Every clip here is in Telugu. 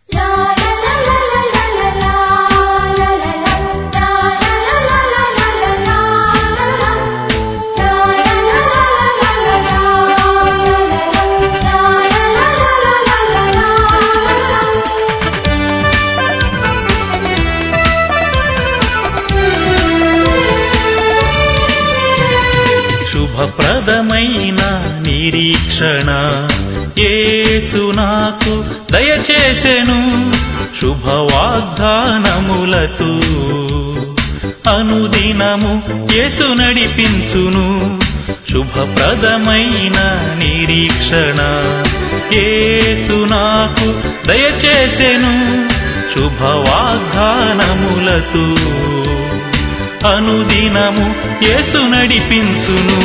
శుభప్రదమైన నిరీక్షణ యేసు నాకు దయచేసెను శుభవాగ్దానములతో అనుదినము యేసు నడిపించును శుభప్రదమైన నిరీక్షణ యేసు నాకు దయచేసెను శుభవాగ్దానములతో అనుదినము యేసు నడిపించును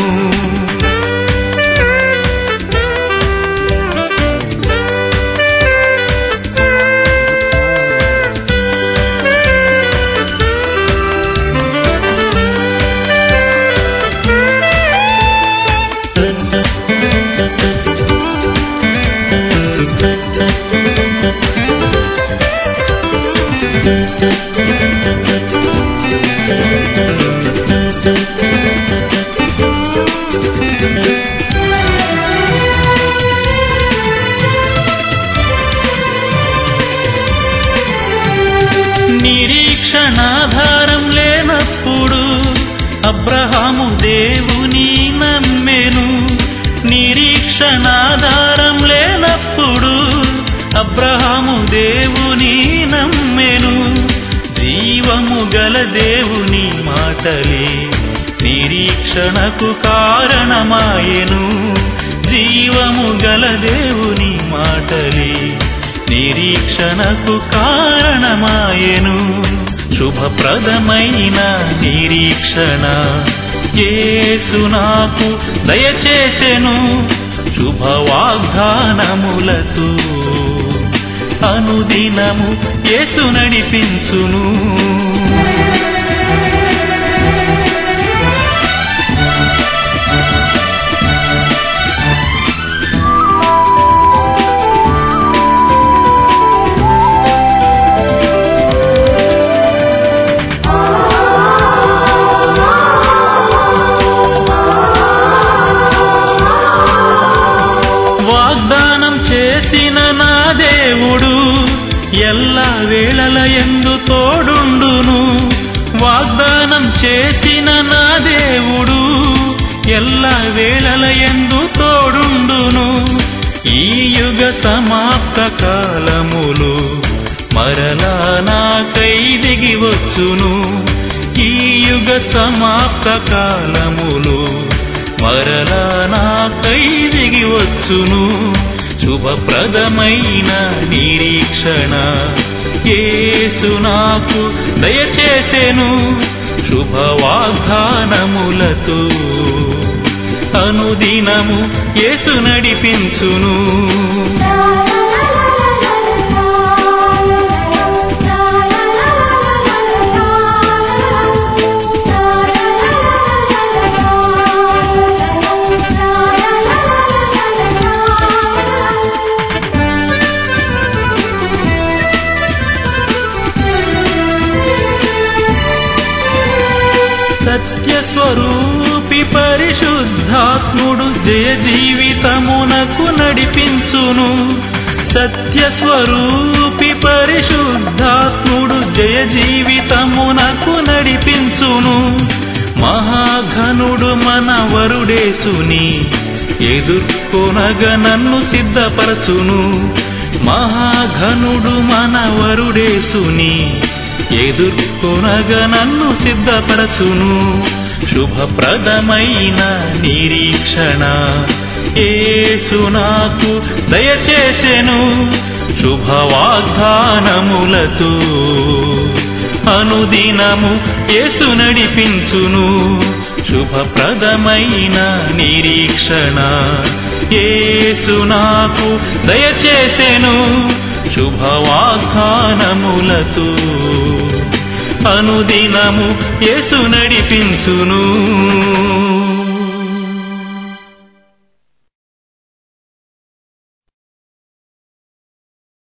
నిరీక్షణాధారం లేనప్పుడు అబ్రహాము దేవుని నమ్మెను నిరీక్షణాధారం లేనప్పుడు అబ్రహాము దేవుని నమ్మెను జీవము గల దేవుని మాటలే నిరీక్షణకు కారణమాయెను జీవము గల దేవుని మాటలే నిరీక్షణకు కారణమాయెను శుభప్రదమైన నిరీక్షణ యేసు నాకు దయచేసెను శుభవాగ్దానములతో అనుదినము యేసు నడిపించును వాగ్దానం చేసిన నా దేవుడు ఎల్ల వేళల యందు తోడుండును వాగ్దానం చేసిన నా దేవుడు ఎల్ల వేళల యందు తోడుండును ఈ యుగ సమాప్త కాలములు మరలా నాకై దిగి వచ్చును ఈ యుగ సమాప్త కాలములు మరలా నాకై దిగి వచ్చును శుభప్రదమైన నిరీక్షణ యేసు నాకు దయచేసెను శుభవాగ్దానములతో అనుదినము యేసు నడిపించును సత్యస్వరూపి పరిశుద్ధాత్ముడు జయ జీవితమునకు నడిపించును సత్యస్వరూపి పరిశుద్ధాత్ముడు జయ జీవితమునకు నడిపించును మహాఘనుడు మన వరుడేసుని ఎదుర్కొనగా నన్ను సిద్ధపరచును మహాఘనుడు మన వరుడేసుని ఎదుర్కొనగా నన్ను సిద్ధపరచును శుభప్రదమైన నిరీక్షణ యేసు నాకు దయచేసెను శుభవాగ్దానములతో అనుదినము యేసు నడిపించును శుభప్రదమైన నిరీక్షణ యేసు నాకు దయచేసెను శుభవాగ్దానములతో అనుదినము యేసు నడిపించును